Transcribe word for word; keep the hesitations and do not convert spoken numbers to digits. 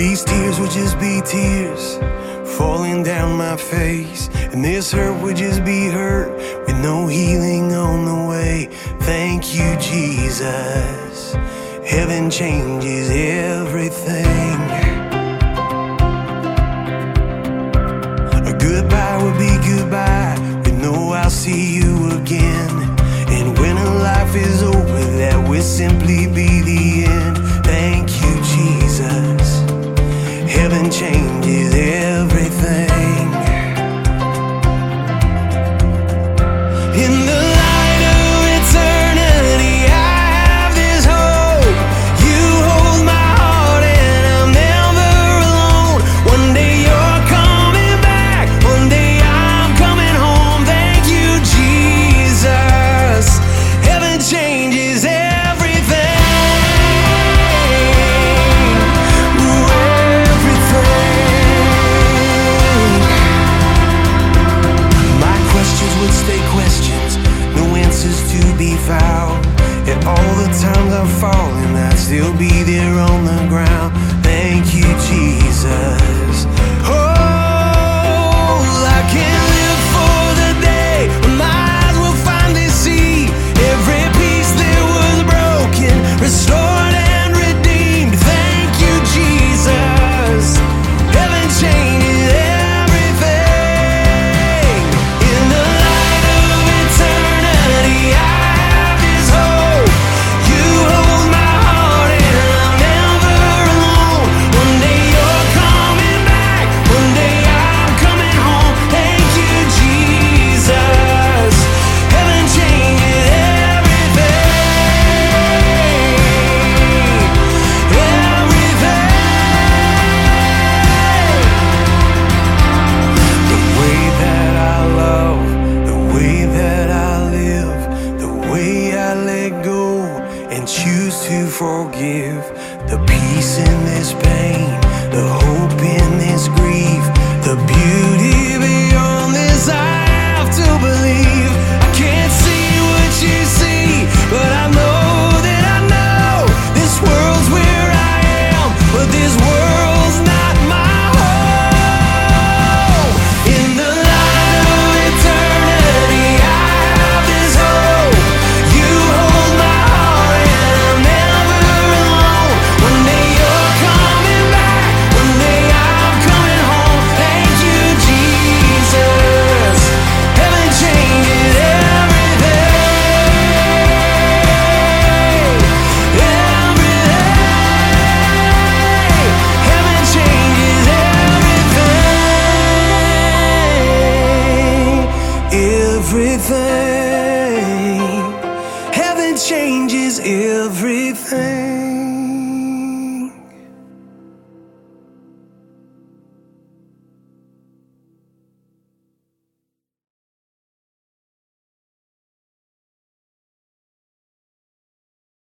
These tears would just be tears falling down my face, and this hurt would just be hurt with no healing on the way. Thank you, Jesus. Heaven changes everything. A goodbye would be goodbye with no I'll see you again. And when a life is over, that will simply be the end. Thank you, Jesus. Heaven changes everything. In the light of eternity, I have this hope. You hold my heart and I'm never alone. One day you're coming back, one day I'm coming home. Thank you, Jesus. Heaven changes everything. And all the times I've fallen, I'd still be there on the ground. Thank you, Jesus. Oh, I can't live for the day when my eyes will finally see every piece that was broken, restored and redeemed. Thank you, Jesus. Heaven changes everything. In the light of eternity, I choose to forgive. The peace in this pain, the hope in this grief, the beauty beyond this I have to believe. I can't see what you see, but I know that I know this world's where I am, but this world's not my home. In the light of eternity, I have this hope. You hold my heart and I'm never alone. One day you're coming back, one day I'm coming home. Thank you, Jesus. Heaven changes everything. Everything. Heaven changes everything. Everything. Heaven changes everything.